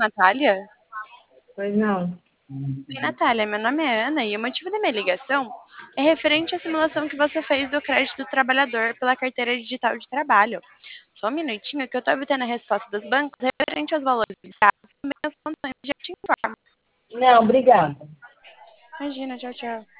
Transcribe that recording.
Natália? Pois não. Oi, Natália, meu nome é Ana e o motivo da minha ligação é referente à simulação que você fez do crédito do trabalhador pela carteira digital de trabalho. Só um minutinho que eu estou obtendo a resposta dos bancos referente aos valores ligados e também as condições de te informo. Não, obrigada. Imagina, tchau, tchau.